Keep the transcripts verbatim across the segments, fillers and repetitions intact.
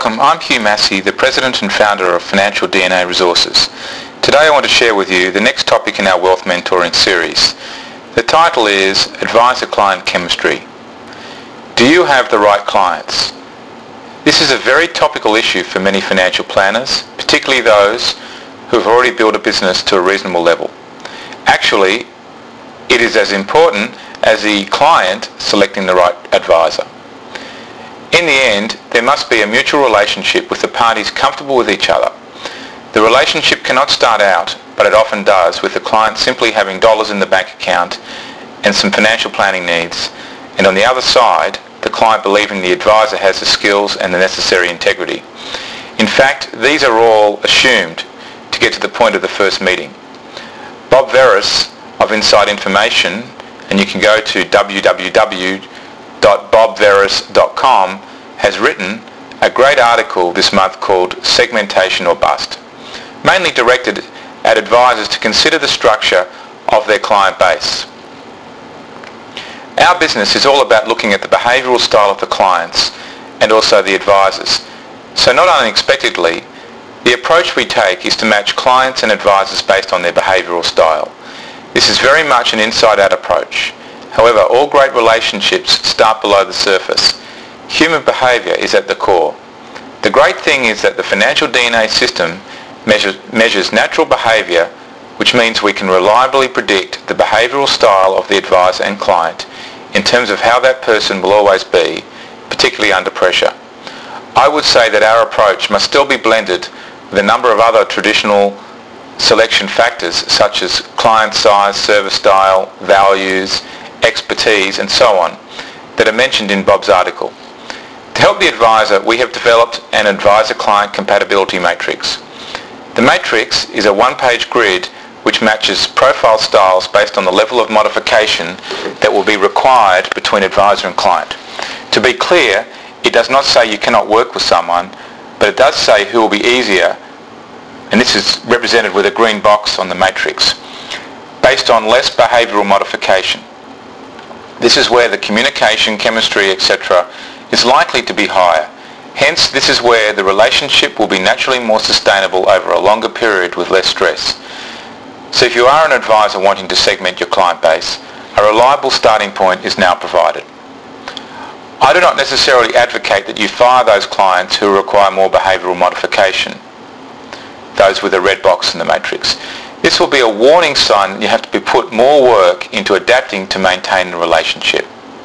Welcome, I'm Hugh Massey, the President and Founder of Financial D N A Resources. Today I want to share with you the next topic in our Wealth Mentoring series. The title is Advisor-Client Chemistry. Do you have the right clients? This is a very topical issue for many financial planners, particularly those who have already built a business to a reasonable level. Actually, it is as important as the client selecting the right advisor. In the end, there must be a mutual relationship with the parties comfortable with each other. The relationship cannot start out, but it often does, with the client simply having dollars in the bank account and some financial planning needs, and on the other side, the client believing the advisor has the skills and the necessary integrity. In fact, these are all assumed to get to the point of the first meeting. Bob Veris of Inside Information, and you can go to w w w dot bob veris dot com, has written a great article this month called Segmentation or Bust, mainly directed at advisors to consider the structure of their client base. Our business is all about looking at the behavioural style of the clients and also the advisors. So not unexpectedly, the approach we take is to match clients and advisors based on their behavioural style. This is very much an inside-out approach. However, all great relationships start below the surface. Human behaviour is at the core. The great thing is that the financial D N A system measures, measures natural behaviour, which means we can reliably predict the behavioural style of the advisor and client in terms of how that person will always be, particularly under pressure. I would say that our approach must still be blended with a number of other traditional selection factors such as client size, service style, values, expertise, and so on, that are mentioned in Bob's article. To help the advisor, we have developed an advisor-client compatibility matrix. The matrix is a one-page grid which matches profile styles based on the level of modification that will be required between advisor and client. To be clear, it does not say you cannot work with someone, but it does say who will be easier, and this is represented with a green box on the matrix, based on less behavioural modification. This is where the communication, chemistry, et cetera is likely to be higher. Hence, this is where the relationship will be naturally more sustainable over a longer period with less stress. So if you are an advisor wanting to segment your client base, a reliable starting point is now provided. I do not necessarily advocate that you fire those clients who require more behavioural modification, those with a red box in the matrix. This will be a warning sign that you have to be put more work into adapting to maintain the relationship.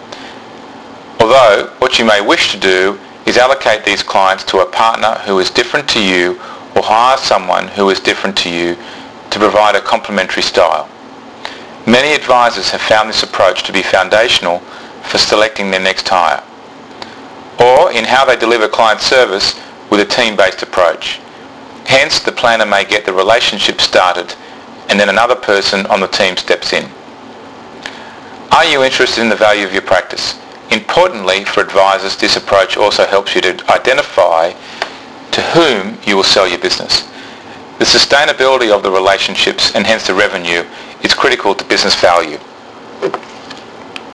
Although, what you may wish to do is allocate these clients to a partner who is different to you, or hire someone who is different to you to provide a complementary style. Many advisors have found this approach to be foundational for selecting their next hire, or in how they deliver client service with a team-based approach. Hence, the planner may get the relationship started and then another person on the team steps in. Are you interested in the value of your practice? Importantly, for advisors, this approach also helps you to identify to whom you will sell your business. The sustainability of the relationships and hence the revenue is critical to business value.